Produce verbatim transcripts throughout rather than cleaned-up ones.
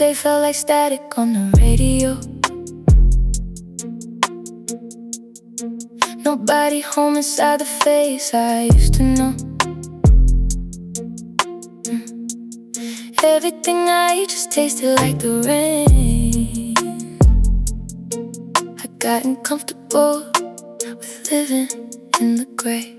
they felt like static on the radio. Nobody home inside the face I used to know. mm. Everything I ate just tasted like the rain. I gotten comfortable with living in the gray.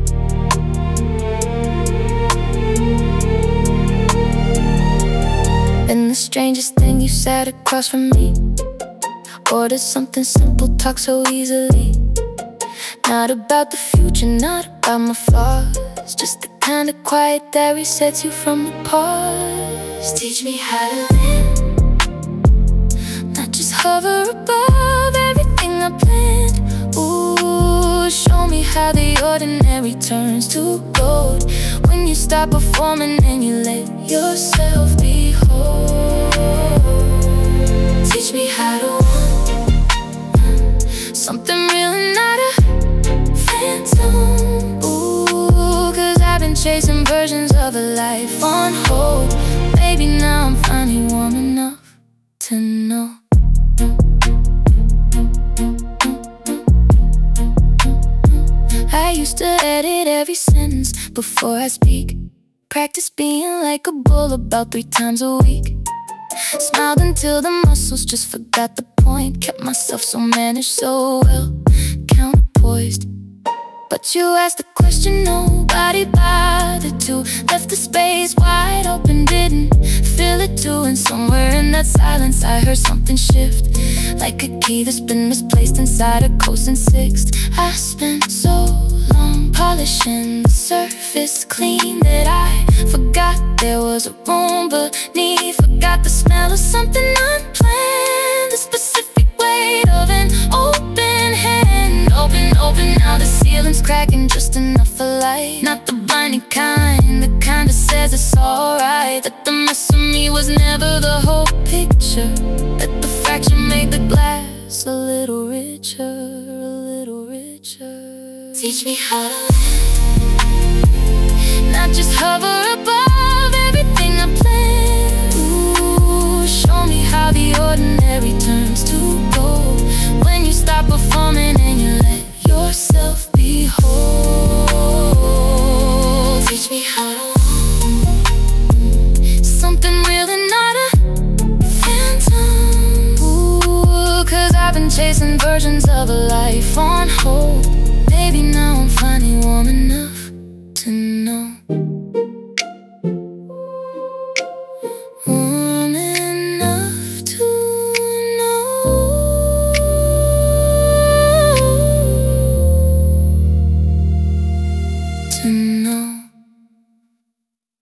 Been the strangest thing, you sat across from me. Ordered something simple, talk so easily. Not about the future, not about my flaws. Just the kind of quiet that resets you from the past. Teach me how to live, not just hover above everything I planned. Ooh, show me how the ordinary turns to gold when you stop performing and you let yourself be whole. Teach me how to want something real and not a phantom. Ooh, cause I've been chasing versions of a life on hold. Maybe now I'm finally warm enough to know. I used to edit every sentence before I speak. Practice being like a bull about three times a week. Smiled until the muscles just forgot the point. Kept myself so managed, so well counterpoised. But you asked the question nobody bothered to. Left the space wide open, didn't feel it too. And somewhere in that silence I heard something shift, like a key that's been misplaced inside a coast and sixth. I spent so long polishing the surface clean that I forgot there was a room beneath. Forgot the smell of something unplanned, the specific weight of an open hand. Open, open, now the ceiling's cracking just enough for light. Not the blinding kind, the kind that says it's alright. That the mess of me was never the whole picture. That the fracture made the glass a little richer, a little richer. Teach me how to live, not just hover above everything I planned. Ooh, show me how the ordinary turns to gold when you stop performing and you let yourself be whole. Teach me how to want something real and not a phantom. Ooh, cause I've been chasing versions of a life on hold.